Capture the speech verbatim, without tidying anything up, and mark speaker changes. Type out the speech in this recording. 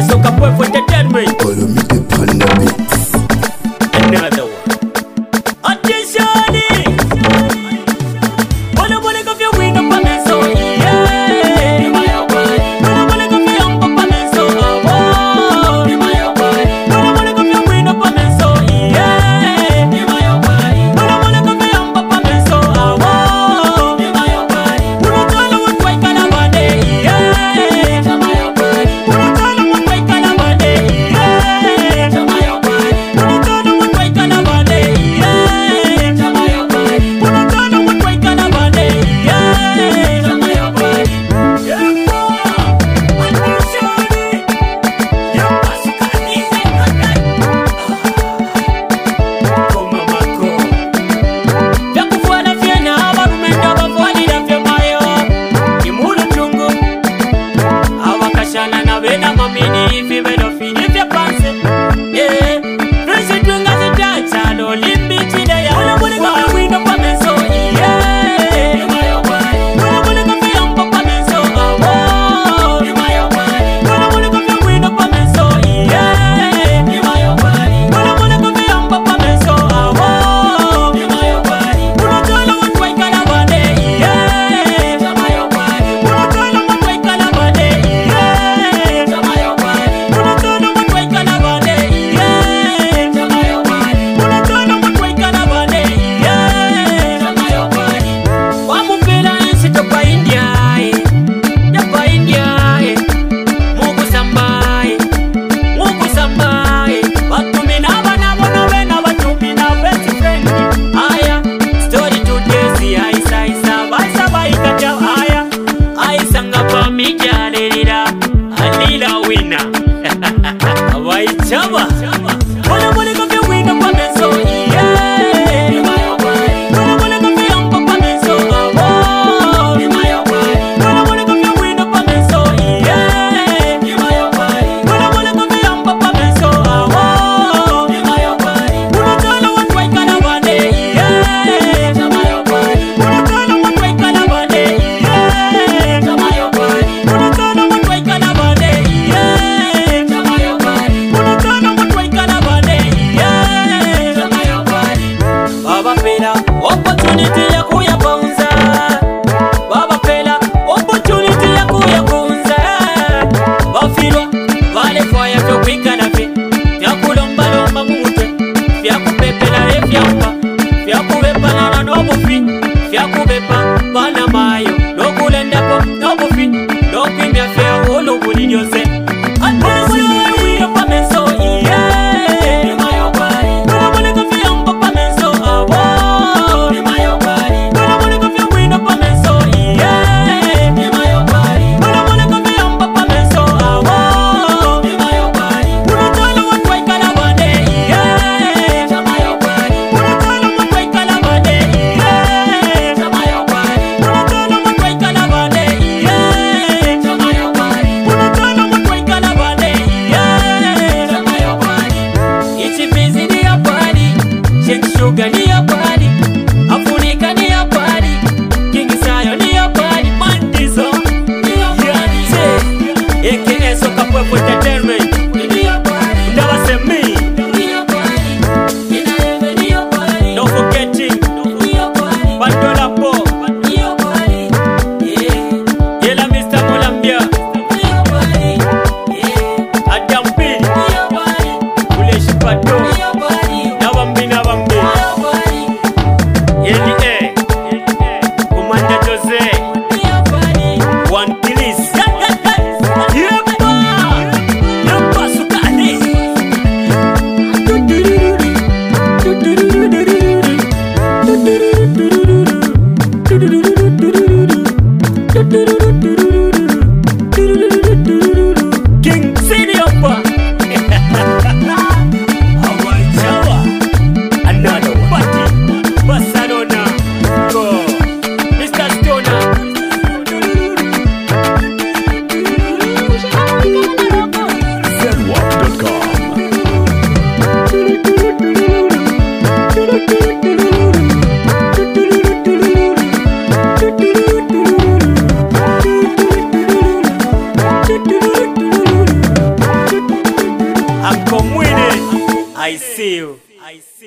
Speaker 1: Soca Boy for entertainment.
Speaker 2: Follow me to pan the beats.
Speaker 1: Another one. Attention! Wanna wanna go for win up on so yeah. Wanna wanna go for um up on so oh. Wanna wanna go for win up on so yeah. Wanna wanna go for um up on so oh. Wanna tell you what way can I want it yeah. Wanna tell you what way can I want it yeah. Wanna tell you what way can I want it yeah. Wanna tell you what way can I want it I see you.